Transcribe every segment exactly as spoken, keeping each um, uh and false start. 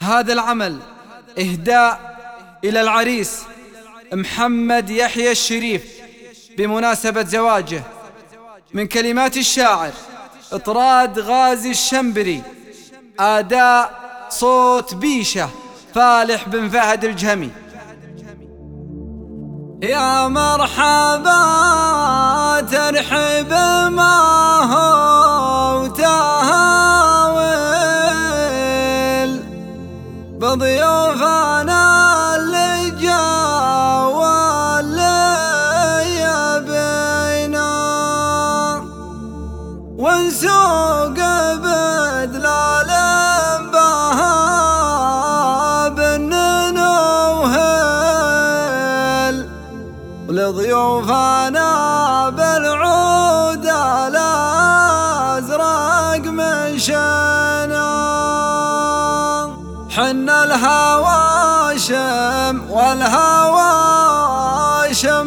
هذا العمل إهداء إلى العريس محمد يحيى الشريف بمناسبة زواجه، من كلمات الشاعر إطراد غازي الشنبري، أداء صوت بيشة فالح بن فهد الجهمي. يا مرحبا ترحب ما هو تهاول بضيوفنا اللي جا واللي يبينا، ونسوق بدلال بها بالنوهل لضيوفنا بالعود الازرق مشينا. حنا الهواشم والهواشم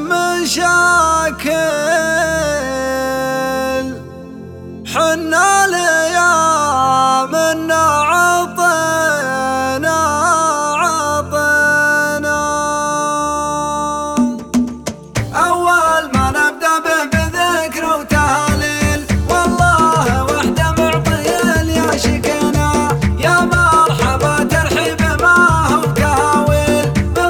مشاكل، حنا ليامنا عطينا عطينا. أول ما نبدأ به بذكر وتهليل، والله وحده معطي يا شكنا. يا مرحبا ترحيب ما هو تهاويل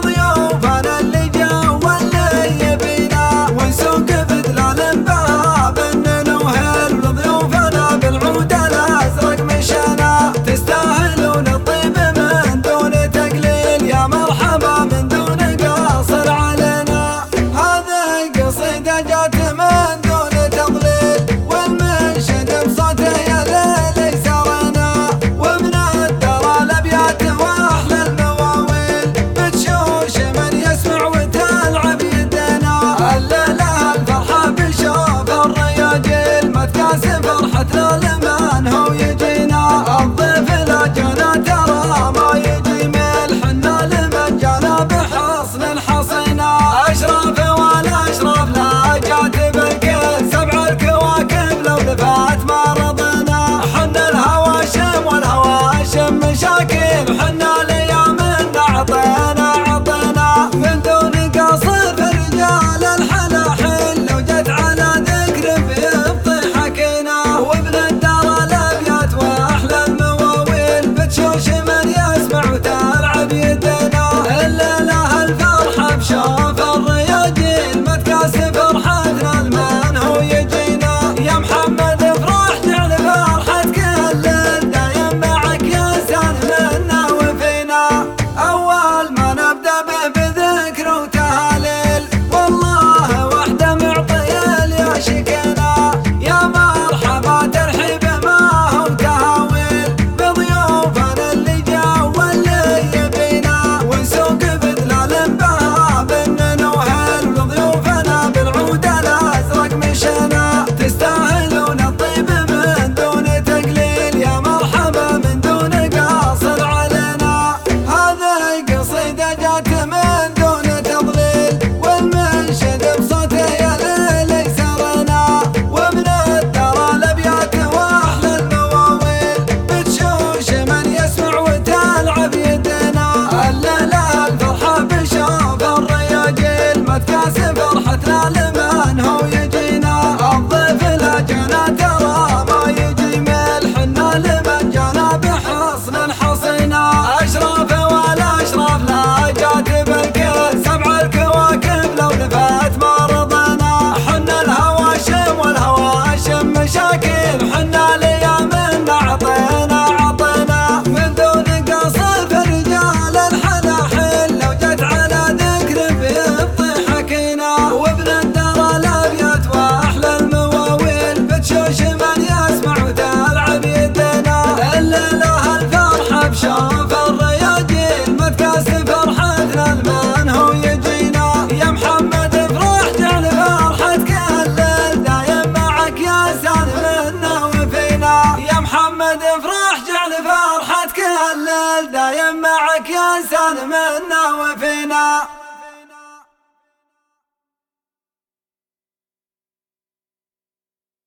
بضيوفنا اللي جا واللي يبينا، ونسوق بدلال بها بالنوهل لضيوفنا بالعود الازرق مشينا. تستاهلون الطيب من دون تقليل، يا مرحبا من دون قصر علينا. هذه قصيدة جات من دون تضليل، والمنشد بصوته يا ليل يسرنا. ومن الدرى الابيات واحلى المواويل بتشوش من يسمع وتلعب يدنا. الليلة الفرحة بشوف الرياجيل، ما تكاسي فرحتنا لمن هو يجينا. الضيف لا جانا ترى ما يجي ميل، حنا لمجانا بحصن حصينا. أشراف والأشراف لا جات بالكل، سبع الكواكب لو لفات ما رضينا. حنا الهواشم والهواشم مشاكل، حنا ليامنا عطينا عطينا. من دون قصر في رجال الحلاحل، لو جت على ذكر بيبطي حكينا. وابن الدار الابيات واحلى المواويل بتشوش من يسمع وتلعب يدنا. الليلة الفرحة بشوف الرياجيل، ما تكاسي فرحتنا لمن هو يجينا. يا محمد افرح جعل فرحتك الليل دايم معك يا سالمنا وفينا. أول ما نبدأ به بذكر وتهاليل، والله وحده معطي يا شكنا. يا مرحبا ترحيب ما هو تهاويل بضيوفنا اللي جا واللي يبينا، ونسوق بدلال بها بالنوهل لضيوفنا بالعود الازرق مشينا. تستاهلون الطيب من دون تقليل، يا مرحبا من دون قصر علينا. هذه قصيدة جات من دون تضليل، والمنشد بصوته يا ليل يسرنا. ومن الدرى الابيات واحلى المواويل بتشوش من يسمع وتلعب يدنا. الليلة الفرحة بشوف الرياجيل، ما تكاسي فرحتنا لمن هو يجينا. الضيف لا جانا ترى ما يجي ميل، حنا لمن جانا بحصن حصينا. أشراف والأشراف لا جات بالكل، سبع الكواكب لو لفات ما رضينا. حنا الهواشم والهواشم مشاكل، حنا ليامنا عطينا عطينا. من دون قصر في رجال الحلاحل، لو جت على ذكر بيبطي حكينا. وابن الدرى الابيات واحلى المواويل بتشوش من يسمع وتلعب يدنا. الليلة الفرحة بشوف الرياجيل، ما تكاسي فرحتنا لمن هو يجينا. يا محمد افرح جعل فرحتك الليل دايم معك يا سالمنا وفينا. يا محمد افرح جعل فرحتك الليل دايم معك يا سالمنا وفينا.